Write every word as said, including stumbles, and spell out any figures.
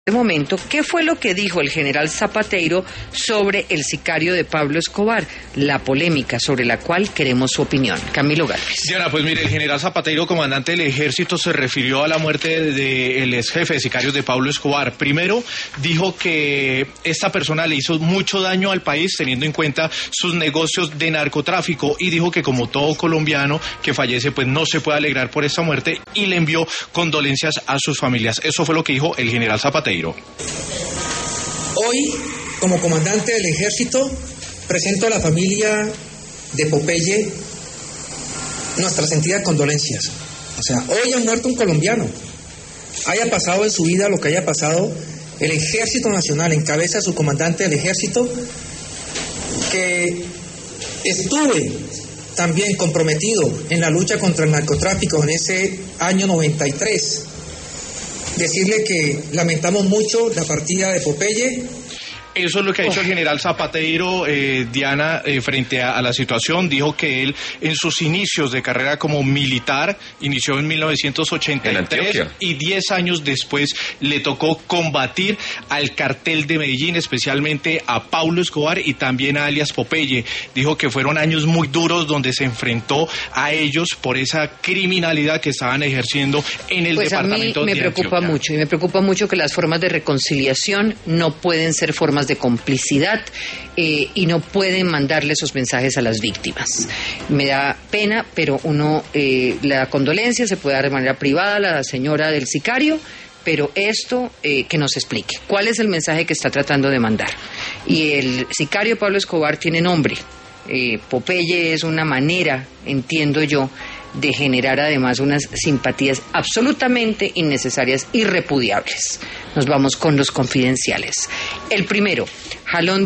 este momento, ¿qué fue lo que dijo el general Zapateiro sobre el sicario de Pablo Escobar? La polémica sobre la cual queremos su opinión. Camilo Gálvez. Diana, pues mire, el general Zapateiro, comandante del ejército, se refirió a la muerte del ex jefe de sicarios de Pablo Escobar. Primero, dijo que esta persona le hizo mucho daño al país teniendo en cuenta sus negocios de narcotráfico, y dijo que como todo colombiano que fallece, pues no se puede alegrar por esta muerte, y le envió condolencias a sus familias. Eso fue lo que dijo el general Zapateiro. Hoy, como comandante del ejército, presento a la familia de Popeye nuestras sentidas condolencias. O sea, hoy ha muerto un colombiano. Haya pasado en su vida lo que haya pasado, el Ejército Nacional encabeza a su comandante del ejército, que estuve también comprometido en la lucha contra el narcotráfico en ese año noventa y tres. Decirle que lamentamos mucho la partida de Popeye. Eso es lo que ha dicho el general Zapateiro, eh, Diana, eh, frente a, a la situación. Dijo que él, en sus inicios de carrera como militar, inició en mil novecientos ochenta y tres y diez años después le tocó combatir al cartel de Medellín, especialmente a Pablo Escobar y también a alias Popeye. Dijo que fueron años muy duros donde se enfrentó a ellos por esa criminalidad que estaban ejerciendo en el pues departamento a mí me de preocupa Antioquia. mucho, y me preocupa mucho que las formas de reconciliación no pueden ser formas de complicidad eh, y no pueden mandarle esos mensajes a las víctimas. Me da pena, pero uno, eh, la condolencia se puede dar de manera privada a la señora del sicario, pero esto eh, que nos explique cuál es el mensaje que está tratando de mandar. Y el sicario Pablo Escobar tiene nombre. eh, Popeye es una manera, entiendo yo, de generar además unas simpatías absolutamente innecesarias y repudiables. Nos vamos con los confidenciales. El primero, jalón